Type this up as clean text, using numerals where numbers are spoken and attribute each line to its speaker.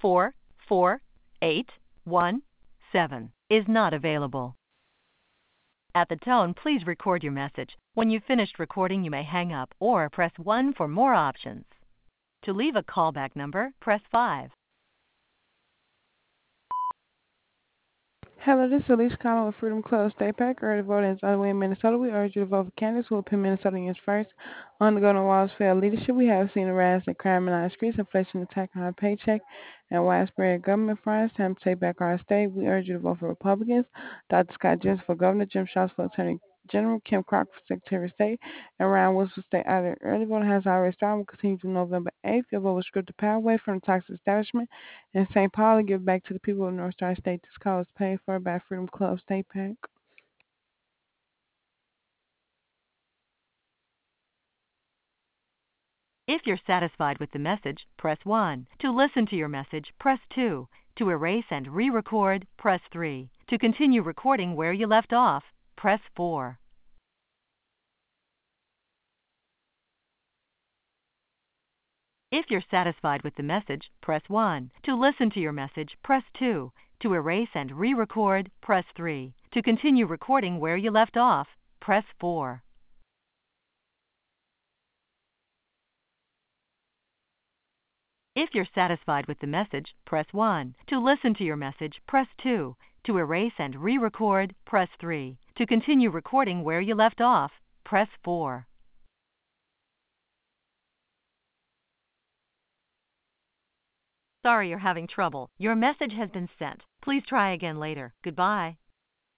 Speaker 1: 44817 is not available. At the tone, please record your message. When you've finished recording, you may hang up or press 1 for more options. To leave a callback number, press 5.
Speaker 2: Hello, this is Elise Collins with Freedom Club State Pack. Early voting is underway in Minnesota. We urge you to vote for candidates who will put Minnesotans first. On the Golden Walls failed leadership, we have seen a rise in crime in our streets, inflation attack on our paycheck, and widespread government fraud. It's time to take back our state. We urge you to vote for Republicans. Dr. Scott Jens for governor, Jim Shaw for attorney general, Kim Crocker for secretary of state, and Ryan Woods for state auditor. Early voting has already started. Will continue through November 8th. Your vote will strip the power away from the toxic establishment in St. Paul and give back to the people of North Star State. This call is paid for by Freedom Club State Pack.
Speaker 1: If you're satisfied with the message, press 1. To listen to your message, press 2. To erase and re-record, press 3. To continue recording where you left off, press 4. If you're satisfied with the message, press 1. To listen to your message, press 2. To erase and re-record, press 3. To continue recording where you left off, press 4. If you're satisfied with the message, press 1. To listen to your message, press 2. To erase and re-record, press 3. To continue recording where you left off, press 4. Sorry you're having trouble. Your message has been sent. Please try again later. Goodbye.